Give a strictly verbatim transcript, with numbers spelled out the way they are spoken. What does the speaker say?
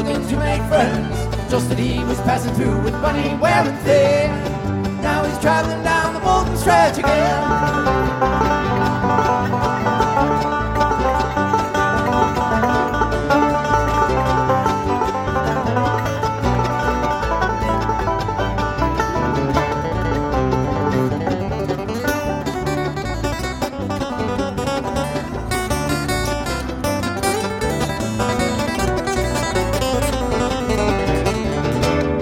longing to make friends, just that he was passing through with money wearing thin. Now he's traveling down the Bolton stretch again.